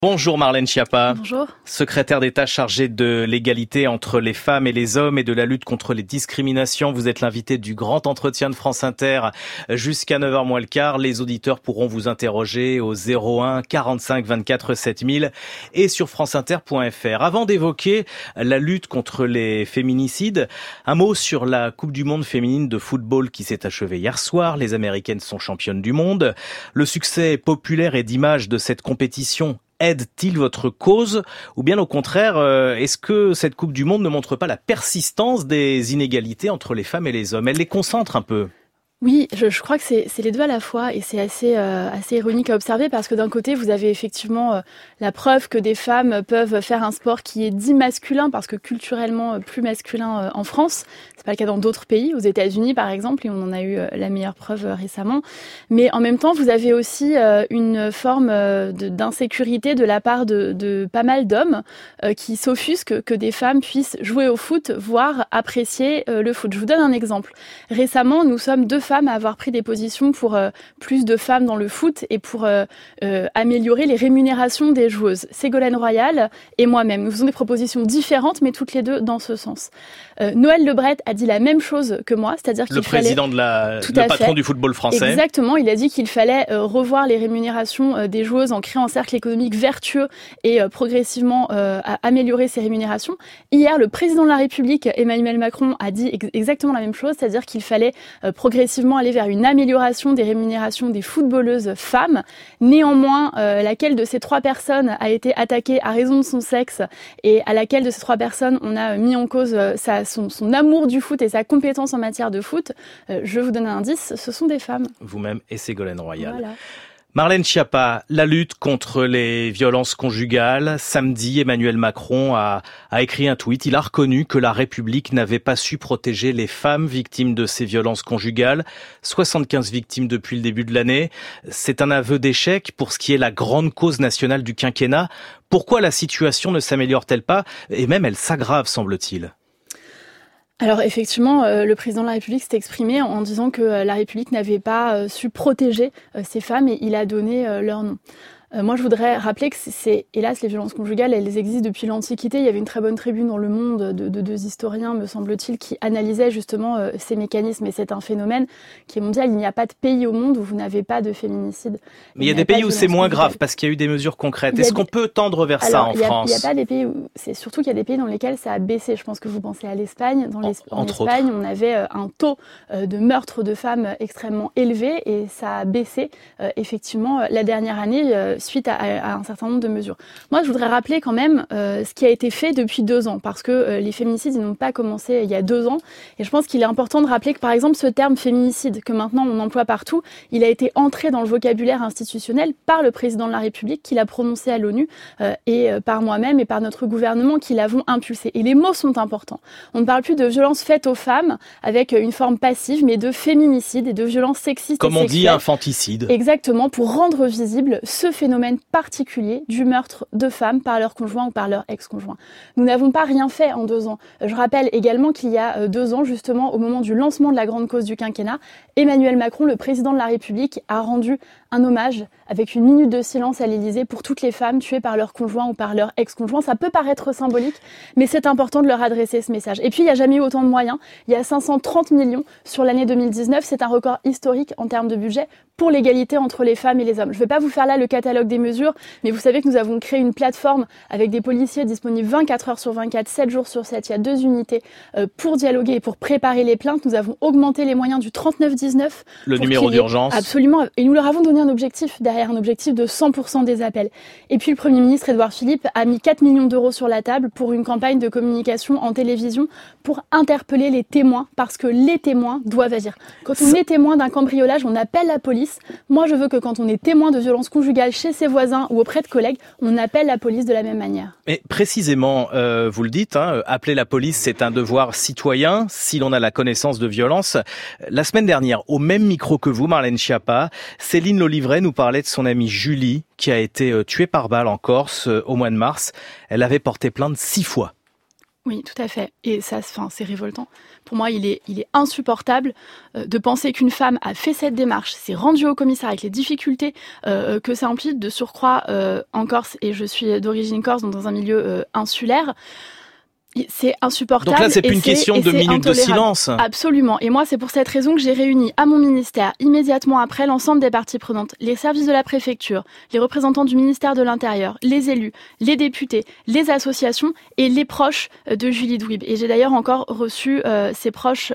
Bonjour Marlène Schiappa. Bonjour. Secrétaire d'État chargée de l'égalité entre les femmes et les hommes et de la lutte contre les discriminations. Vous êtes l'invité du grand entretien de France Inter jusqu'à 9h moins le quart. Les auditeurs pourront vous interroger au 01 45 24 7000 et sur franceinter.fr. Avant d'évoquer la lutte contre les féminicides, un mot sur la Coupe du monde féminine de football qui s'est achevée hier soir. Les Américaines sont championnes du monde. Le succès populaire et d'image de cette compétition aide-t-il votre cause ou bien au contraire, est-ce que cette Coupe du Monde ne montre pas la persistance des inégalités entre les femmes et les hommes? Elle les concentre un peu. Oui, je crois que c'est les deux à la fois et c'est assez ironique à observer parce que d'un côté, vous avez effectivement la preuve que des femmes peuvent faire un sport qui est dit masculin parce que culturellement plus masculin en France. C'est pas le cas dans d'autres pays, aux États-Unis par exemple, et on en a eu la meilleure preuve récemment. Mais en même temps, vous avez aussi une forme d'insécurité de la part de pas mal d'hommes qui s'offusquent que des femmes puissent jouer au foot, voire apprécier le foot. Je vous donne un exemple. Récemment, nous sommes deux femmes à avoir pris des positions pour plus de femmes dans le foot et pour améliorer les rémunérations des joueuses. Ségolène Royal et moi-même. Nous faisons des propositions différentes, mais toutes les deux dans ce sens. Noël Le Graët a dit la même chose que moi, c'est-à-dire qu'il fallait... Le patron du football français. Exactement, il a dit qu'il fallait revoir les rémunérations des joueuses en créant un cercle économique vertueux et progressivement améliorer ces rémunérations. Hier, le président de la République, Emmanuel Macron, a dit exactement la même chose, c'est-à-dire qu'il fallait progressivement aller vers une amélioration des rémunérations des footballeuses femmes. Néanmoins, laquelle de ces trois personnes a été attaquée à raison de son sexe et à laquelle de ces trois personnes on a mis en cause son amour du foot et sa compétence en matière de foot, je vous donne un indice, ce sont des femmes. Vous-même et Ségolène Royal. Voilà. Marlène Schiappa, la lutte contre les violences conjugales. Samedi, Emmanuel Macron a écrit un tweet. Il a reconnu que la République n'avait pas su protéger les femmes victimes de ces violences conjugales. 75 victimes depuis le début de l'année. C'est un aveu d'échec pour ce qui est la grande cause nationale du quinquennat. Pourquoi la situation ne s'améliore-t-elle pas? Et même elle s'aggrave, semble-t-il. Alors effectivement, le président de la République s'est exprimé en disant que la République n'avait pas su protéger ces femmes et il a donné leur nom. Moi, je voudrais rappeler que c'est, hélas, les violences conjugales, elles existent depuis l'Antiquité. Il y avait une très bonne tribune dans Le Monde de deux historiens, me semble-t-il, qui analysaient justement ces mécanismes. Et c'est un phénomène qui est mondial. Il n'y a pas de pays au monde où vous n'avez pas de féminicide. Mais il y a des pays où c'est moins grave parce qu'il y a eu des mesures concrètes. Est-ce qu'on peut tendre vers ça en France? Il n'y a pas des pays où... C'est surtout qu'il y a des pays dans lesquels ça a baissé. Je pense que vous pensez à l'Espagne. En Espagne, on avait un taux de meurtre de femmes extrêmement élevé et ça a baissé effectivement la dernière année suite à un certain nombre de mesures. Moi, je voudrais rappeler quand même ce qui a été fait depuis 2 ans, parce que les féminicides, ils n'ont pas commencé il y a 2 ans, et je pense qu'il est important de rappeler que, par exemple, ce terme féminicide, que maintenant on emploie partout, il a été entré dans le vocabulaire institutionnel par le président de la République, qui l'a prononcé à l'ONU, et par moi-même et par notre gouvernement qui l'avons impulsé. Et les mots sont importants. On ne parle plus de violences faites aux femmes avec une forme passive, mais de féminicide et de violences sexistes comme et on dit, infanticide. Exactement, pour rendre visible ce phénomène particulier du meurtre de femmes par leur conjoint ou par leur ex-conjoint. Nous n'avons pas rien fait en 2 ans. Je rappelle également qu'il y a 2 ans, justement, au moment du lancement de la grande cause du quinquennat, Emmanuel Macron, le président de la République, a rendu un hommage avec une minute de silence à l'Élysée pour toutes les femmes tuées par leur conjoint ou par leur ex-conjoint. Ça peut paraître symbolique, mais c'est important de leur adresser ce message. Et puis, il n'y a jamais eu autant de moyens. Il y a 530 millions sur l'année 2019. C'est un record historique en termes de budget pour l'égalité entre les femmes et les hommes. Je ne vais pas vous faire là le catalogue des mesures, mais vous savez que nous avons créé une plateforme avec des policiers disponibles 24 heures sur 24, 7 jours sur 7. Il y a 2 unités pour dialoguer et pour préparer les plaintes. Nous avons augmenté les moyens du 3919. Le numéro d'urgence. Absolument. Et nous leur avons donné un objectif derrière, un objectif de 100% des appels. Et puis le Premier ministre, Édouard Philippe, a mis 4 millions d'euros sur la table pour une campagne de communication en télévision pour interpeller les témoins, parce que les témoins doivent agir. Quand on est témoin d'un cambriolage, on appelle la police. Moi, je veux que quand on est témoin de violences conjugales chez ses voisins ou auprès de collègues, on appelle la police de la même manière. Mais précisément, vous le dites, appeler la police, c'est un devoir citoyen si l'on a la connaissance de violences. La semaine dernière, au même micro que vous, Marlène Schiappa, Céline Lolivret nous parlait de son amie Julie, qui a été tuée par balle en Corse au mois de mars. Elle avait porté plainte 6 fois. Oui, tout à fait. Et ça, c'est révoltant. Pour moi, il est insupportable de penser qu'une femme a fait cette démarche, s'est rendue au commissariat avec les difficultés que ça implique, de surcroît en Corse, et je suis d'origine corse, donc dans un milieu insulaire. C'est insupportable. Donc là, c'est plus une question de minutes de silence. Absolument. Et moi, c'est pour cette raison que j'ai réuni à mon ministère, immédiatement après, l'ensemble des parties prenantes, les services de la préfecture, les représentants du ministère de l'Intérieur, les élus, les députés, les associations et les proches de Julie Douib. Et j'ai d'ailleurs encore reçu ces proches,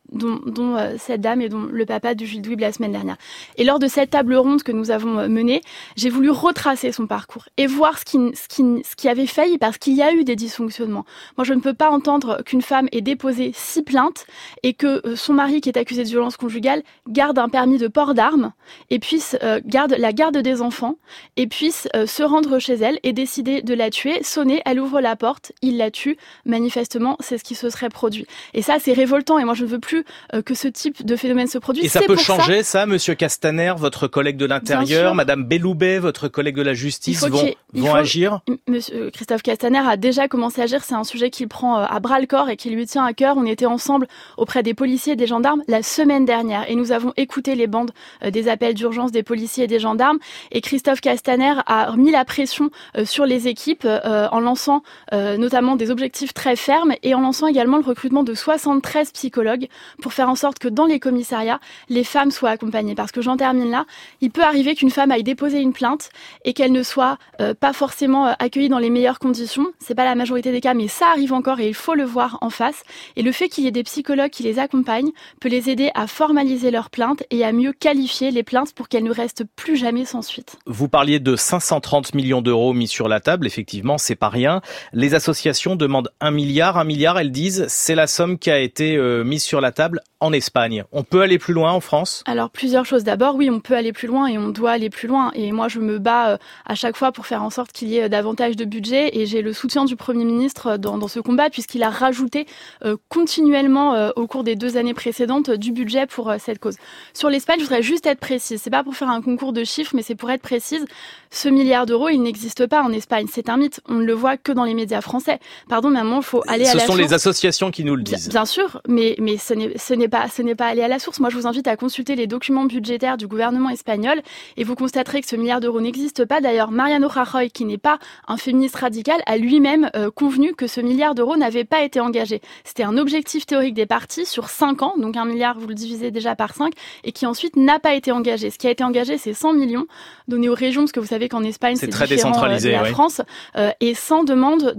dont cette dame et dont le papa de Julie Douib la semaine dernière. Et lors de cette table ronde que nous avons menée, j'ai voulu retracer son parcours et voir ce qui avait failli, parce qu'il y a eu des dysfonctionnements. Moi, je ne peux pas entendre qu'une femme ait déposé 6 plaintes et que son mari, qui est accusé de violence conjugale, garde un permis de port d'armes et puisse garde la garde des enfants et puisse se rendre chez elle et décider de la tuer, sonner, elle ouvre la porte, il la tue. Manifestement, c'est ce qui se serait produit. Et ça, c'est révoltant. Et moi, je ne veux plus que ce type de phénomène se produise. Et ça peut changer, ça, Monsieur Castaner, votre collègue de l'Intérieur, Madame Belloubet, votre collègue de la Justice, vont agir? Monsieur Christophe Castaner a déjà commencé à agir. C'est un sujet qu'il prend à bras-le-corps et qui lui tient à cœur. On était ensemble auprès des policiers et des gendarmes la semaine dernière et nous avons écouté les bandes des appels d'urgence des policiers et des gendarmes. Et Christophe Castaner a mis la pression sur les équipes en lançant notamment des objectifs très fermes et en lançant également le recrutement de 73 psychologues pour faire en sorte que dans les commissariats, les femmes soient accompagnées. Parce que j'en termine là, il peut arriver qu'une femme aille déposer une plainte et qu'elle ne soit pas forcément accueillie dans les meilleures conditions. C'est pas la majorité des cas, mais ça arrive encore et il faut le voir en face. Et le fait qu'il y ait des psychologues qui les accompagnent peut les aider à formaliser leurs plaintes et à mieux qualifier les plaintes pour qu'elles ne restent plus jamais sans suite. Vous parliez de 530 millions d'euros mis sur la table. Effectivement, c'est pas rien. Les associations demandent 1 milliard. 1 milliard, elles disent, c'est la somme qui a été mise sur la table en Espagne. On peut aller plus loin en France? Alors, plusieurs choses. D'abord, oui, on peut aller plus loin et on doit aller plus loin. Et moi, je me bats à chaque fois pour faire en sorte qu'il y ait davantage de budget. Et j'ai le soutien du Premier ministre dans ce combat, puisqu'il a rajouté continuellement au cours des 2 années précédentes du budget pour cette cause. Sur l'Espagne, je voudrais juste être précise. C'est pas pour faire un concours de chiffres, mais c'est pour être précise. Ce milliard d'euros, il n'existe pas en Espagne. C'est un mythe. On ne le voit que dans les médias français. Pardon, mais à un moment, il faut aller à la source. Ce sont les associations qui nous le disent. Bien sûr, mais ce n'est pas aller à la source. Moi, je vous invite à consulter les documents budgétaires du gouvernement espagnol et vous constaterez que ce milliard d'euros n'existe pas. D'ailleurs, Mariano Rajoy, qui n'est pas un féministe radical, a lui-même convenu que ce milliard d'euros n'avait pas été engagé. C'était un objectif théorique des partis sur 5 ans, donc 1 milliard, vous le divisez déjà par 5, et qui ensuite n'a pas été engagé. Ce qui a été engagé, c'est 100 millions donnés aux régions, parce que vous savez qu'en Espagne, c'est très différent décentralisé, de la France, et sans demande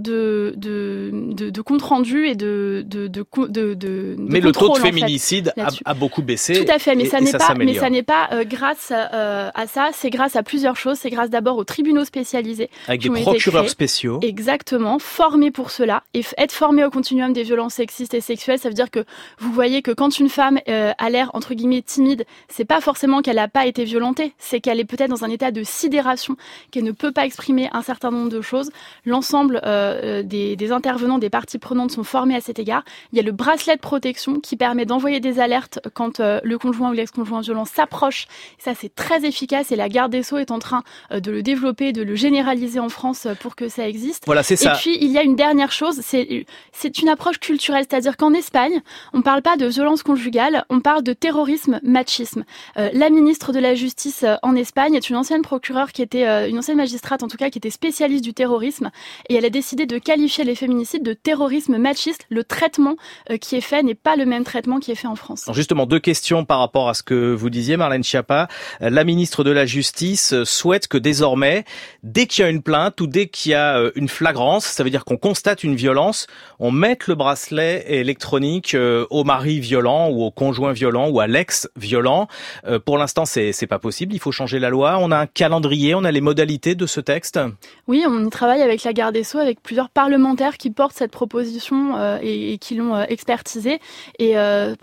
de compte rendu et de mais contrôle, le taux de en fait, féminicide a beaucoup baissé. Tout à fait, mais ça n'est pas grâce à ça, c'est grâce à plusieurs choses. C'est grâce d'abord aux tribunaux spécialisés. Avec des procureurs spéciaux. Exactement, formés pour cela. Et être formé au continuum des violences sexistes et sexuelles, ça veut dire que vous voyez que quand une femme a l'air, entre guillemets, timide, c'est pas forcément qu'elle n'a pas été violentée, c'est qu'elle est peut-être dans un état de sidération, qu'elle ne peut pas exprimer un certain nombre de choses. L'ensemble des intervenants, des parties prenantes sont formés à cet égard. Il y a le bracelet de protection qui permet d'envoyer des alertes quand le conjoint ou l'ex-conjoint violent s'approche. Ça, c'est très efficace et la garde des Sceaux est en train de le développer, de le généraliser en France pour que ça existe. Voilà, c'est ça. Et puis, il y a une dernière chose, c'est une approche culturelle, c'est-à-dire qu'en Espagne, on ne parle pas de violence conjugale, on parle de terrorisme, machisme. La ministre de la Justice en Espagne est une ancienne procureure qui était, une ancienne magistrate en tout cas, qui était spécialiste du terrorisme, et elle a décidé de qualifier les féminicides de terrorisme machiste. Le traitement qui est fait n'est pas le même traitement qui est fait en France. Alors justement, 2 questions par rapport à ce que vous disiez, Marlène Schiappa. La ministre de la Justice souhaite que désormais, dès qu'il y a une plainte ou dès qu'il y a une flagrance, ça veut dire qu'on constate une violence, on mette le bracelet électronique au mari violent ou au conjoint violent ou à l'ex-violent. Pour l'instant, c'est pas possible. Il faut changer la loi. On a un calendrier, on a les modalités de ce texte. Oui, on y travaille avec la garde des Sceaux, avec plusieurs parlementaires qui portent cette proposition et qui l'ont expertisée. Et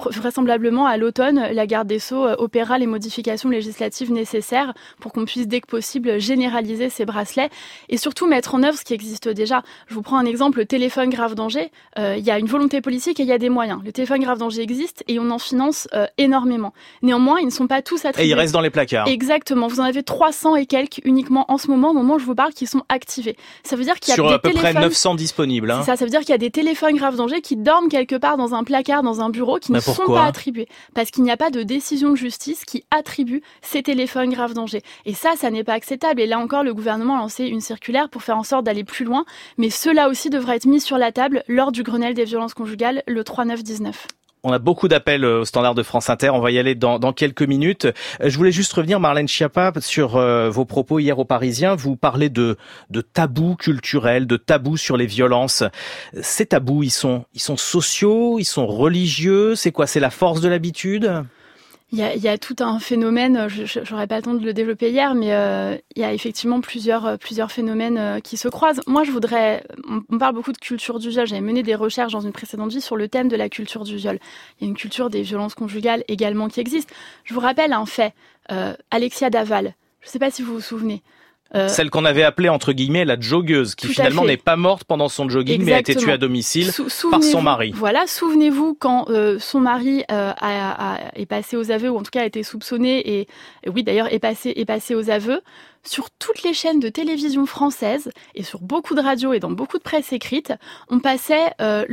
vraisemblablement à l'automne, la garde des Sceaux opérera les modifications législatives nécessaires pour qu'on puisse dès que possible généraliser ces bracelets et surtout mettre en œuvre ce qui existe déjà. Je vous prends un exemple, le téléphone grave danger. Il y a une volonté politique et il y a des moyens. Le téléphone grave danger existe et on en finance énormément. Néanmoins, ils ne sont pas tous attribués. Et ils restent dans les placards. Exactement. Vous en avez 300 et quelques uniquement en ce moment, au moment où je vous parle, qui sont activés. Ça veut dire qu'il y a sur des à peu téléphones... près 900 disponibles. C'est ça veut dire qu'il y a des téléphones grave danger qui dorment quelque part dans un placard, dans un bureau, qui ne sont pas attribués. Parce qu'il n'y a pas de décision de justice qui attribue ces téléphones grave danger. Et ça n'est pas acceptable. Et là encore, le gouvernement a lancé une circulaire pour faire en sorte d'aller plus loin. Mais cela aussi devra être mis sur la table lors du Grenelle des violences conjugales le 3-9-19. On a beaucoup d'appels au standard de France Inter. On va y aller dans quelques minutes. Je voulais juste revenir, Marlène Schiappa, sur vos propos hier aux Parisiens. Vous parlez de tabous culturels, de tabous sur les violences. Ces tabous, ils sont sociaux, ils sont religieux. C'est quoi? C'est la force de l'habitude? Il y a tout un phénomène, j'aurais pas le temps de le développer hier, mais il y a effectivement plusieurs phénomènes qui se croisent. Moi, on parle beaucoup de culture du viol. J'avais mené des recherches dans une précédente vie sur le thème de la culture du viol. Il y a une culture des violences conjugales également qui existe. Je vous rappelle un fait. Alexia Daval, je ne sais pas si vous vous souvenez. Celle qu'on avait appelée entre guillemets la joggeuse, qui finalement n'est pas morte pendant son jogging. Exactement. Mais a été tuée à domicile par son mari. Voilà, souvenez-vous quand son mari est passé aux aveux, ou en tout cas a été soupçonné, et oui d'ailleurs est passé aux aveux. Sur toutes les chaînes de télévision françaises et sur beaucoup de radios et dans beaucoup de presse écrite, on passait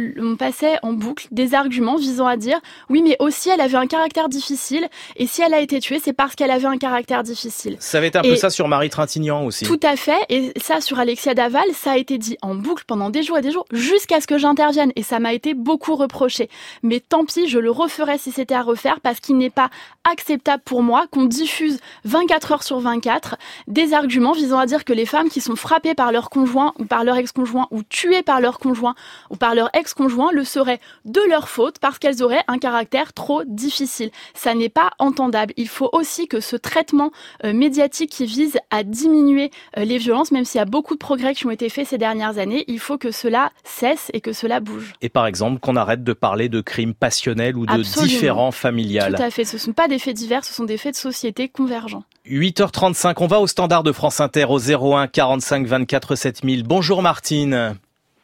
en boucle des arguments visant à dire oui, mais aussi elle avait un caractère difficile et si elle a été tuée, c'est parce qu'elle avait un caractère difficile. Ça avait été un peu ça sur Marie Trintignant aussi. Tout à fait, et ça sur Alexia Daval, ça a été dit en boucle pendant des jours et des jours jusqu'à ce que j'intervienne et ça m'a été beaucoup reproché. Mais tant pis, je le referais si c'était à refaire parce qu'il n'est pas acceptable pour moi qu'on diffuse 24 heures sur 24 des arguments visant à dire que les femmes qui sont frappées par leur conjoint ou par leur ex-conjoint ou tuées par leur conjoint ou par leur ex-conjoint le seraient de leur faute parce qu'elles auraient un caractère trop difficile. Ça n'est pas entendable. Il faut aussi que ce traitement médiatique qui vise à diminuer les violences, même s'il y a beaucoup de progrès qui ont été faits ces dernières années, il faut que cela cesse et que cela bouge. Et par exemple, qu'on arrête de parler de crimes passionnels ou de différends familiales. Tout à fait. Ce ne sont pas des faits divers, ce sont des faits de société convergents. 8h35, on va au standard de France Inter au 01 45 24 7000. Bonjour Martine.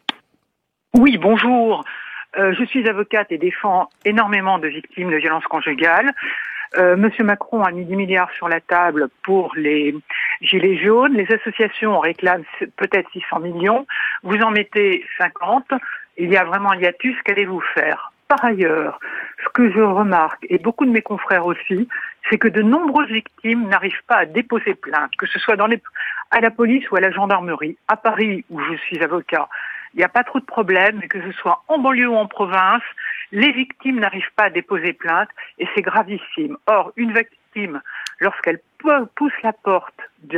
Oui, bonjour. Je suis avocate et défends énormément de victimes de violences conjugales. Monsieur Macron a mis 10 milliards sur la table pour les gilets jaunes. Les associations réclament peut-être 600 millions. Vous en mettez 50. Il y a vraiment un hiatus. Qu'allez-vous faire ? Par ailleurs, ce que je remarque, et beaucoup de mes confrères aussi, c'est que de nombreuses victimes n'arrivent pas à déposer plainte, que ce soit à la police ou à la gendarmerie. À Paris, où je suis avocat, il n'y a pas trop de problèmes, mais que ce soit en banlieue ou en province, les victimes n'arrivent pas à déposer plainte, et c'est gravissime. Or, une victime, lorsqu'elle pousse la porte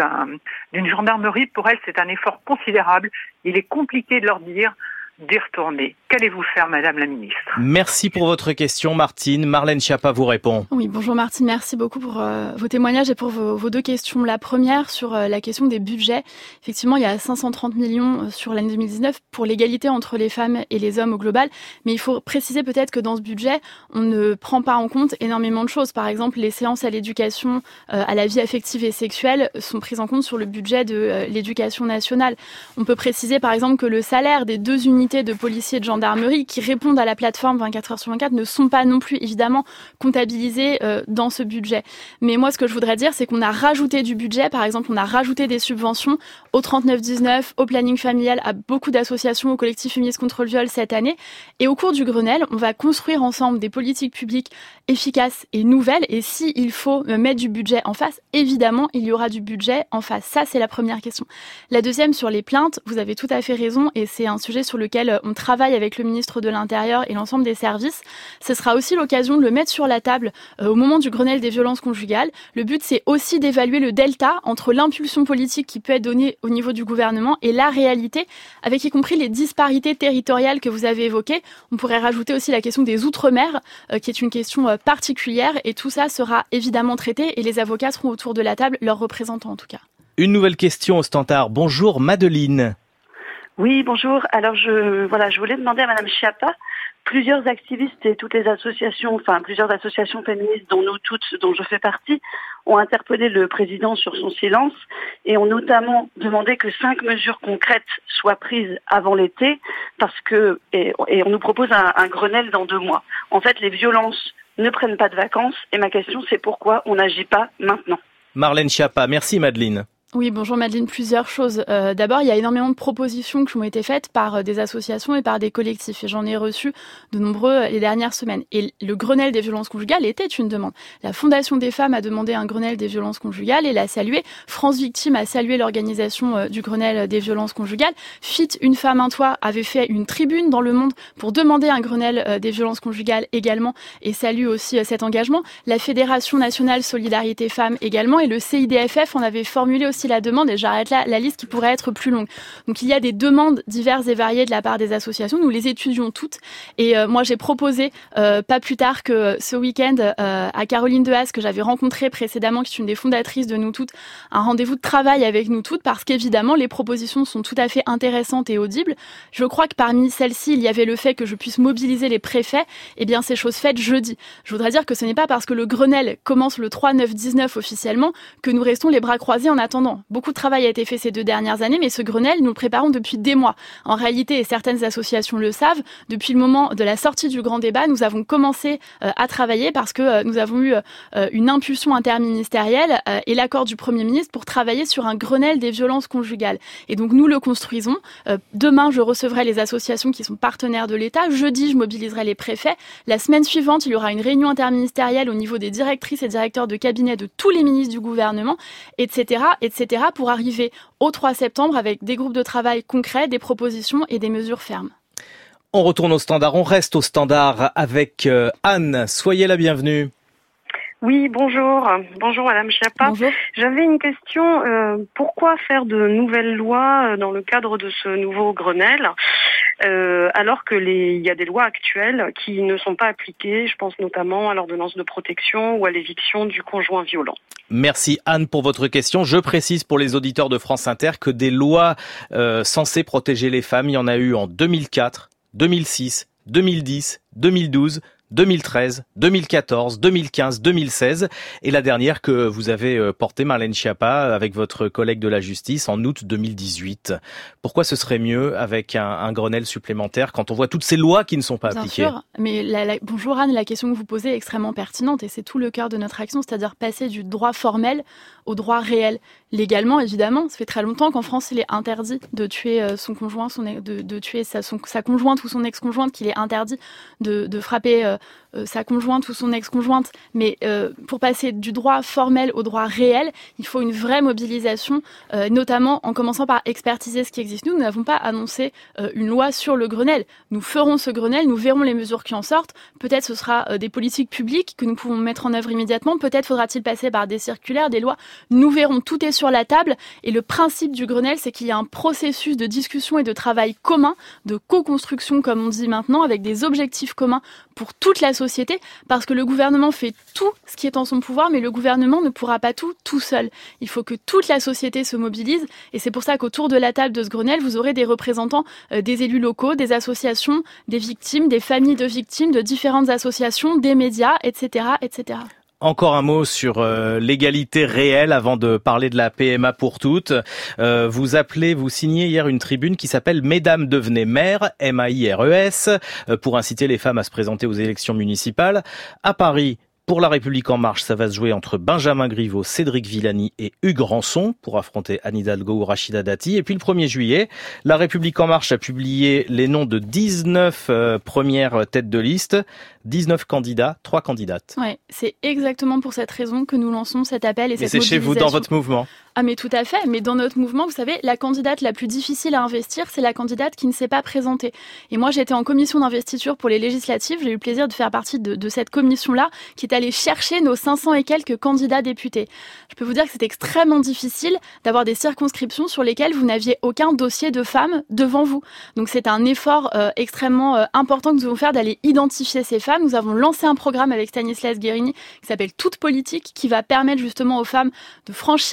d'une gendarmerie, pour elle, c'est un effort considérable. Il est compliqué de leur dire d'y retourner. Qu'allez-vous faire, Madame la Ministre ? Merci pour votre question, Martine. Marlène Schiappa vous répond. Oui, bonjour Martine, merci beaucoup pour vos témoignages et pour vos deux questions. La première, sur la question des budgets. Effectivement, il y a 530 millions sur l'année 2019 pour l'égalité entre les femmes et les hommes au global. Mais il faut préciser peut-être que dans ce budget, on ne prend pas en compte énormément de choses. Par exemple, les séances à l'éducation, à la vie affective et sexuelle sont prises en compte sur le budget de l'éducation nationale. On peut préciser par exemple que le salaire des 2 unités de policiers de gendarmerie qui répondent à la plateforme 24 heures sur 24 ne sont pas non plus évidemment comptabilisés dans ce budget. Mais moi, ce que je voudrais dire, c'est qu'on a rajouté du budget. Par exemple, on a rajouté des subventions au 3919, au planning familial, à beaucoup d'associations, au collectif féministe contre le viol cette année. Et au cours du Grenelle, on va construire ensemble des politiques publiques efficaces et nouvelles. Et s'il faut mettre du budget en face, évidemment, il y aura du budget en face. Ça, c'est la première question. La deuxième, sur les plaintes, vous avez tout à fait raison et c'est un sujet sur lequel on travaille avec le ministre de l'Intérieur et l'ensemble des services. Ce sera aussi l'occasion de le mettre sur la table au moment du Grenelle des violences conjugales. Le but, c'est aussi d'évaluer le delta entre l'impulsion politique qui peut être donnée au niveau du gouvernement et la réalité, avec y compris les disparités territoriales que vous avez évoquées. On pourrait rajouter aussi la question des Outre-mer, qui est une question particulière, et tout ça sera évidemment traité et les avocats seront autour de la table, leurs représentants en tout cas. Une nouvelle question au standard. Bonjour Madeleine. Oui, bonjour. Alors je voulais demander à Madame Schiappa, plusieurs activistes et plusieurs associations féministes, dont nous toutes, dont je fais partie, ont interpellé le président sur son silence et ont notamment demandé que 5 mesures concrètes soient prises avant l'été et on nous propose un Grenelle dans 2 mois. En fait, les violences ne prennent pas de vacances et ma question c'est pourquoi on n'agit pas maintenant. Marlène Schiappa, merci Madeleine. Oui, bonjour Madeleine, plusieurs choses. D'abord, il y a énormément de propositions qui ont été faites par des associations et par des collectifs. Et j'en ai reçu de nombreux les dernières semaines. Et le Grenelle des violences conjugales était une demande. La Fondation des femmes a demandé un Grenelle des violences conjugales et l'a salué. France Victime a salué l'organisation du Grenelle des violences conjugales. FIT, Une femme, un toit, avait fait une tribune dans Le Monde pour demander un Grenelle des violences conjugales également et salue aussi cet engagement. La Fédération nationale Solidarité Femmes également et le CIDFF en avait formulé aussi la demande, et j'arrête là la liste qui pourrait être plus longue. Donc il y a des demandes diverses et variées de la part des associations, nous les étudions toutes, et moi j'ai proposé pas plus tard que ce week-end à Caroline Dehaze, que j'avais rencontrée précédemment, qui est une des fondatrices de Nous Toutes, un rendez-vous de travail avec Nous Toutes, parce qu'évidemment les propositions sont tout à fait intéressantes et audibles. Je crois que parmi celles-ci, il y avait le fait que je puisse mobiliser les préfets, et bien c'est chose faite jeudi. Je voudrais dire que ce n'est pas parce que le Grenelle commence le 3, 9, 19 officiellement que nous restons les bras croisés en attendant. Beaucoup de travail a été fait ces 2 dernières années, mais ce Grenelle, nous le préparons depuis des mois. En réalité, et certaines associations le savent, depuis le moment de la sortie du grand débat, nous avons commencé à travailler parce que nous avons eu une impulsion interministérielle et l'accord du Premier ministre pour travailler sur un Grenelle des violences conjugales. Et donc nous le construisons. Demain, je recevrai les associations qui sont partenaires de l'État. Jeudi, je mobiliserai les préfets. La semaine suivante, il y aura une réunion interministérielle au niveau des directrices et directeurs de cabinet de tous les ministres du gouvernement, etc., pour arriver au 3 septembre avec des groupes de travail concrets, des propositions et des mesures fermes. On retourne au standard, on reste au standard avec Anne. Soyez la bienvenue. Oui, bonjour. Bonjour Madame Schiappa. Bonjour. J'avais une question. Pourquoi faire de nouvelles lois dans le cadre de ce nouveau Grenelle alors que il y a des lois actuelles qui ne sont pas appliquées? Je pense notamment à l'ordonnance de protection ou à l'éviction du conjoint violent. Merci Anne pour votre question. Je précise pour les auditeurs de France Inter que des lois censées protéger les femmes, il y en a eu en 2004, 2006, 2010, 2012, 2013, 2014, 2015, 2016 et la dernière que vous avez portée, Marlène Schiappa, avec votre collègue de la justice en août 2018. Pourquoi ce serait mieux avec un Grenelle supplémentaire quand on voit toutes ces lois qui ne sont pas appliquées? Bien sûr, mais bonjour Anne, la question que vous posez est extrêmement pertinente et c'est tout le cœur de notre action, c'est-à-dire passer du droit formel au droit réel. Légalement, évidemment, ça fait très longtemps qu'en France, il est interdit de tuer son conjoint, de tuer sa conjointe ou son ex-conjointe, qu'il est interdit de frapper sa conjointe ou son ex-conjointe. Mais pour passer du droit formel au droit réel, il faut une vraie mobilisation, notamment en commençant par expertiser ce qui existe. Nous n'avons pas annoncé une loi sur le Grenelle. Nous ferons ce Grenelle, nous verrons les mesures qui en sortent. Peut-être ce sera des politiques publiques que nous pouvons mettre en œuvre immédiatement. Peut-être faudra-t-il passer par des circulaires, des lois. Nous verrons, tout est sur la table. Et le principe du Grenelle, c'est qu'il y a un processus de discussion et de travail commun, de co-construction, comme on dit maintenant, avec des objectifs communs pour toute la société, parce que le gouvernement fait tout ce qui est en son pouvoir, mais le gouvernement ne pourra pas tout seul. Il faut que toute la société se mobilise, et c'est pour ça qu'autour de la table de ce Grenelle, vous aurez des représentants des élus locaux, des associations, des victimes, des familles de victimes, de différentes associations, des médias, etc., etc. Encore un mot sur l'égalité réelle avant de parler de la PMA pour toutes. Vous signez hier une tribune qui s'appelle « Mesdames devenez mères », M-A-I-R-E-S, pour inciter les femmes à se présenter aux élections municipales. À Paris, pour La République En Marche, ça va se jouer entre Benjamin Griveaux, Cédric Villani et Hugues Rançon pour affronter Anne Hidalgo ou Rachida Dati. Et puis le 1er juillet, La République En Marche a publié les noms de 19 premières têtes de liste, 19 candidats, 3 candidates. Ouais, c'est exactement pour cette raison que nous lançons cet appel et cette mobilisation. Mais c'est chez vous, dans votre mouvement? Ah mais tout à fait, mais dans notre mouvement, vous savez, la candidate la plus difficile à investir, c'est la candidate qui ne s'est pas présentée. Et moi, j'étais en commission d'investiture pour les législatives, j'ai eu le plaisir de faire partie de cette commission-là, qui est allée chercher nos 500 et quelques candidats députés. Je peux vous dire que c'est extrêmement difficile d'avoir des circonscriptions sur lesquelles vous n'aviez aucun dossier de femme devant vous. Donc c'est un effort extrêmement important que nous devons faire d'aller identifier ces femmes. Nous avons lancé un programme avec Stanislas Guérini qui s'appelle Toute politique, qui va permettre justement aux femmes de franchir cette barrière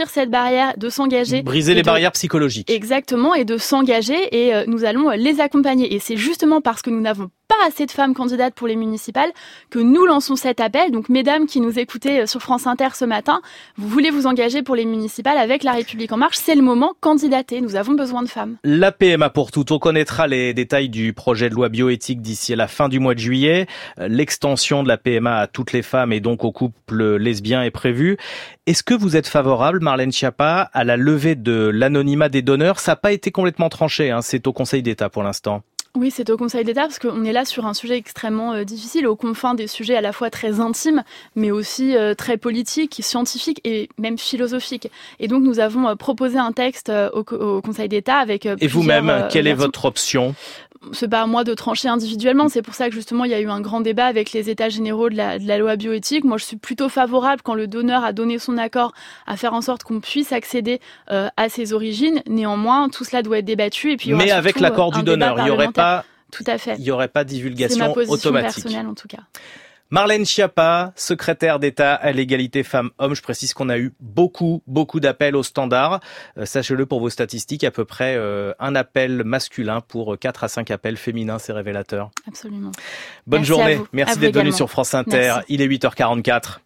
barrières, de s'engager. Briser les barrières psychologiques. Exactement, et de s'engager, et nous allons les accompagner. Et c'est justement parce que nous n'avons pas assez de femmes candidates pour les municipales que nous lançons cet appel. Donc, mesdames qui nous écoutez sur France Inter ce matin, vous voulez vous engager pour les municipales avec La République En Marche, c'est le moment, candidatez. Nous avons besoin de femmes. La PMA pour toutes. On connaîtra les détails du projet de loi bioéthique d'ici à la fin du mois de juillet. L'extension de la PMA à toutes les femmes et donc aux couples lesbiens est prévue. Est-ce que vous êtes favorable, Marlène Schiappa, à la levée de l'anonymat des donneurs? Ça n'a pas été complètement tranché, hein. C'est au Conseil d'État pour l'instant. Oui, c'est au Conseil d'État parce qu'on est là sur un sujet extrêmement difficile, aux confins des sujets à la fois très intimes, mais aussi très politiques, scientifiques et même philosophiques. Et donc, nous avons proposé un texte au Conseil d'État avec Et vous-même, quelle est votre option ? C'est pas à moi de trancher individuellement. C'est pour ça que justement, il y a eu un grand débat avec les états généraux de la loi bioéthique. Moi, je suis plutôt favorable quand le donneur a donné son accord à faire en sorte qu'on puisse accéder à ses origines. Néanmoins, tout cela doit être débattu. Et puis, mais avec l'accord du donneur, il n'y aurait pas. Tout à fait. Il n'y aurait pas de divulgation automatique. C'est ma position automatique. personnelle en tout cas. Marlène Schiappa, secrétaire d'État à l'égalité femmes-hommes. Je précise qu'on a eu beaucoup d'appels au standard. Sachez-le pour vos statistiques, à peu près un appel masculin pour 4 à 5 appels féminins, c'est révélateur. Absolument. Bonne Merci journée. à vous. Merci à d'être vous venu sur France Inter. Merci. Il est 8h44.